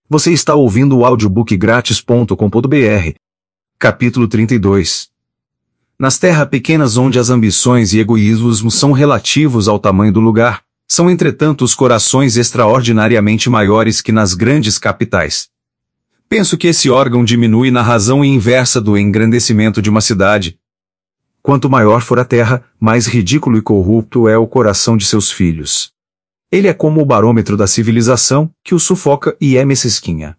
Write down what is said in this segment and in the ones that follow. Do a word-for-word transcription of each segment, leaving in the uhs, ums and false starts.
Você está ouvindo o audiobook grátis ponto com ponto br. Capítulo trinta e dois. Nas terras pequenas onde as ambições e egoísmos são relativos ao tamanho do lugar, são entretanto os corações extraordinariamente maiores que nas grandes capitais. Penso que esse órgão diminui na razão inversa do engrandecimento de uma cidade. Quanto maior for a terra, mais ridículo e corrupto é o coração de seus filhos. Ele é como o barômetro da civilização, que o sufoca e é mesquinha.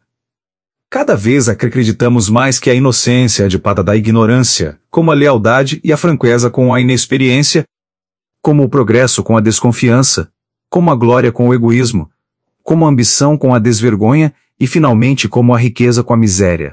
Cada vez acreditamos mais que a inocência é de pata da ignorância, como a lealdade e a franqueza com a inexperiência, como o progresso com a desconfiança, como a glória com o egoísmo, como a ambição com a desvergonha e finalmente como a riqueza com a miséria.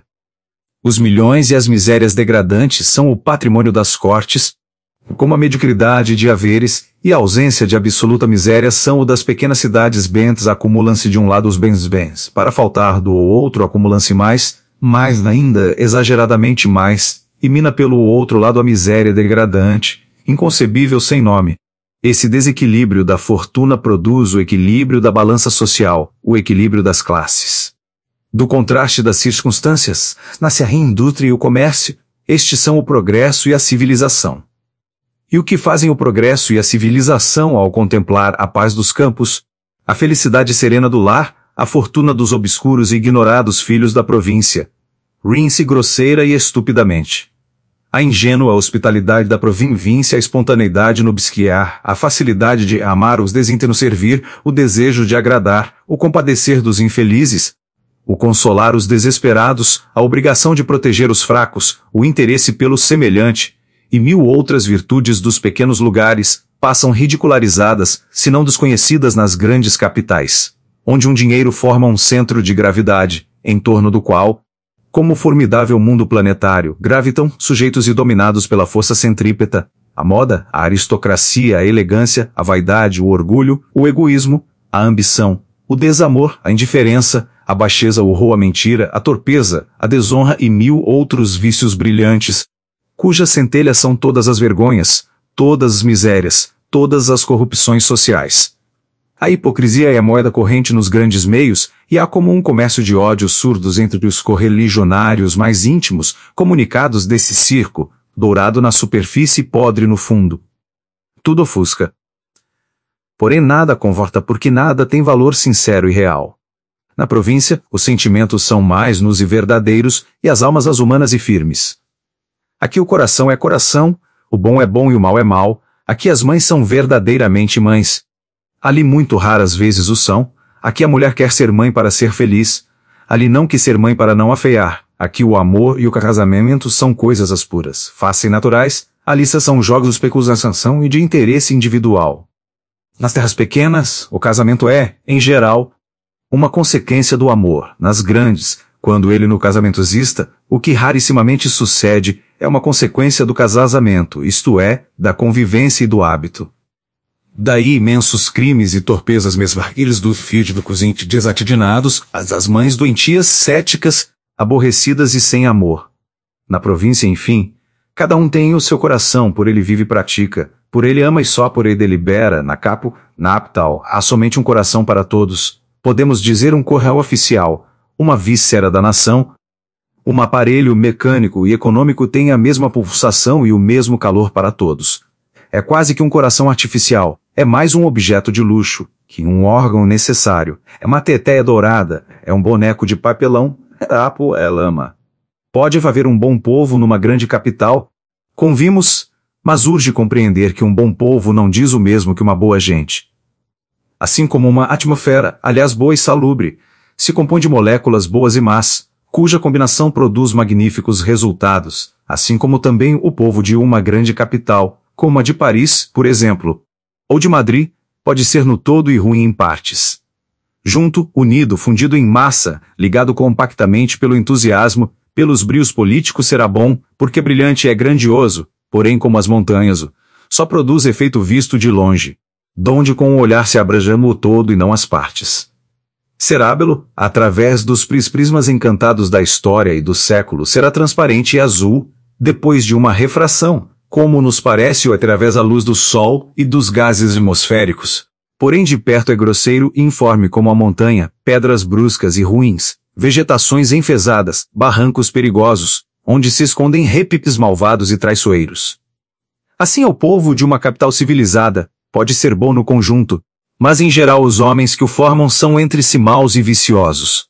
Os milhões e as misérias degradantes são o patrimônio das cortes, como a mediocridade de haveres e a ausência de absoluta miséria são o das pequenas cidades bentas. Acumulam-se de um lado os bens bens, para faltar do outro acumulam-se mais, mais ainda, exageradamente mais, e mina pelo outro lado a miséria degradante, inconcebível sem nome. Esse desequilíbrio da fortuna produz o equilíbrio da balança social, o equilíbrio das classes. Do contraste das circunstâncias, nasce a indústria e o comércio, estes são o progresso e a civilização. E o que fazem o progresso e a civilização ao contemplar a paz dos campos, a felicidade serena do lar, a fortuna dos obscuros e ignorados filhos da província? Riem-se grosseira e estupidamente. A ingênua hospitalidade da província, a espontaneidade no obsequiar, a facilidade de amar os desinternos servir, o desejo de agradar, o compadecer dos infelizes, o consolar os desesperados, a obrigação de proteger os fracos, o interesse pelo semelhante, e mil outras virtudes dos pequenos lugares, passam ridicularizadas, se não desconhecidas nas grandes capitais, onde um dinheiro forma um centro de gravidade, em torno do qual, como o formidável mundo planetário, gravitam sujeitos e dominados pela força centrípeta, a moda, a aristocracia, a elegância, a vaidade, o orgulho, o egoísmo, a ambição, o desamor, a indiferença, a baixeza, o horror, a mentira, a torpeza, a desonra e mil outros vícios brilhantes, cujas centelhas são todas as vergonhas, todas as misérias, todas as corrupções sociais. A hipocrisia é a moeda corrente nos grandes meios, e há como um comércio de ódios surdos entre os correligionários mais íntimos, comunicados desse circo, dourado na superfície e podre no fundo. Tudo ofusca. Porém nada conforta porque nada tem valor sincero e real. Na província, os sentimentos são mais nus e verdadeiros, e as almas as humanas e firmes. Aqui o coração é coração, o bom é bom e o mal é mal, aqui as mães são verdadeiramente mães. Ali muito raras vezes o são, aqui a mulher quer ser mãe para ser feliz, ali não quis ser mãe para não afeiar, aqui o amor e o casamento são coisas as puras, fáceis e naturais, ali são jogos de especulação e de interesse individual. Nas terras pequenas, o casamento é, em geral, uma consequência do amor. Nas grandes, quando ele no casamento exista, o que rarissimamente sucede é uma consequência do casamento, isto é, da convivência e do hábito. Daí imensos crimes e torpezas mesvarguilhos do filho do cozinho desatidinados, as das mães doentias céticas, aborrecidas e sem amor. Na província, enfim, cada um tem o seu coração, por ele vive e pratica, por ele ama e só por ele delibera. Na capo, na capital, há somente um coração para todos, podemos dizer um correio oficial, uma víscera da nação. Um aparelho mecânico e econômico tem a mesma pulsação e o mesmo calor para todos. É quase que um coração artificial, é mais um objeto de luxo, que um órgão necessário, é uma teteia dourada, é um boneco de papelão, é apo, é lama. Pode haver um bom povo numa grande capital, convimos, mas urge compreender que um bom povo não diz o mesmo que uma boa gente. Assim como uma atmosfera, aliás boa e salubre, se compõe de moléculas boas e más, cuja combinação produz magníficos resultados, assim como também o povo de uma grande capital, como a de Paris, por exemplo, ou de Madrid, pode ser no todo e ruim em partes. Junto, unido, fundido em massa, ligado compactamente pelo entusiasmo, pelos brios políticos será bom, porque brilhante é grandioso, porém como as montanhas, só produz efeito visto de longe, donde com o olhar se abrangamos o todo e não as partes. Será belo, através dos prismas encantados da história e do século, será transparente e azul, depois de uma refração, como nos parece ou através da luz do sol e dos gases atmosféricos. Porém de perto é grosseiro e informe como a montanha, pedras bruscas e ruins, vegetações enfesadas, barrancos perigosos, onde se escondem repipes malvados e traiçoeiros. Assim é o povo de uma capital civilizada, pode ser bom no conjunto, mas em geral os homens que o formam são entre si maus e viciosos.